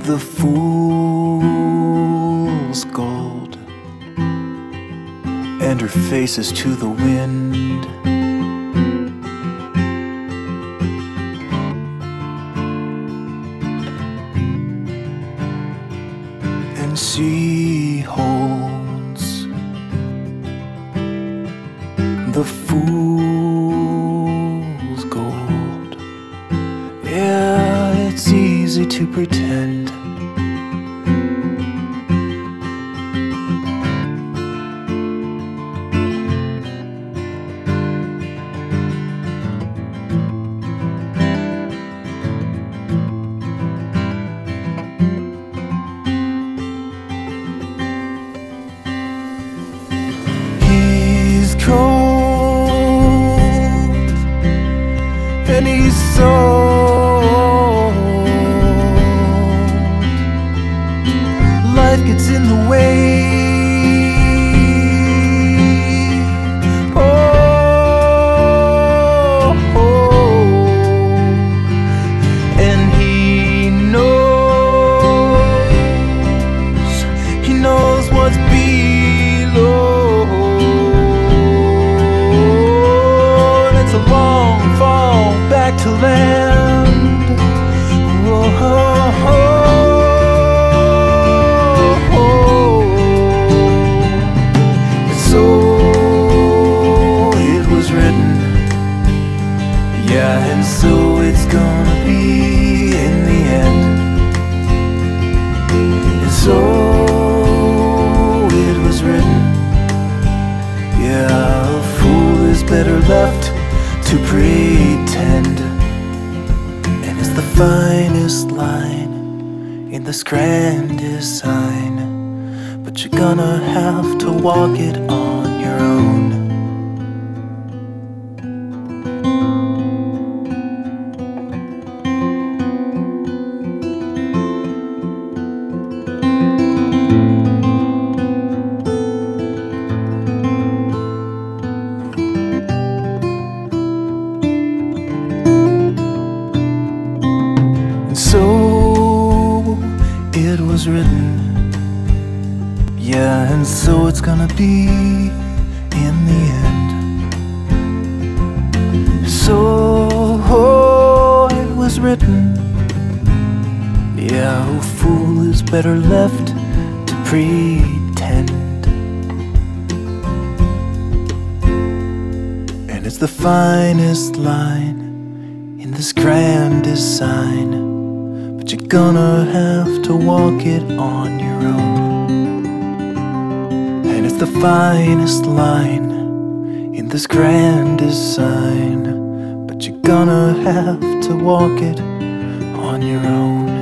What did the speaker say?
the fool's gold, and her face is to the wind. And she holds the fool's gold. Yeah, it's easy to pretend. He's cold and he's sold. Life gets in the way. And he knows what's below. And it's a long fall back to land. Whoa. Yeah, and so it's gonna be in the end. And so it was written. Yeah, a fool is better left to pretend. And it's the finest line in this grand design, but you're gonna have to walk it on your own. So it was written, yeah, and so it's gonna be in the end. So it was written, yeah, a fool is better left to pretend. And it's the finest line in this grand design, but you're gonna have to walk it on your own. And it's the finest line in this grand design, but you're gonna have to walk it on your own.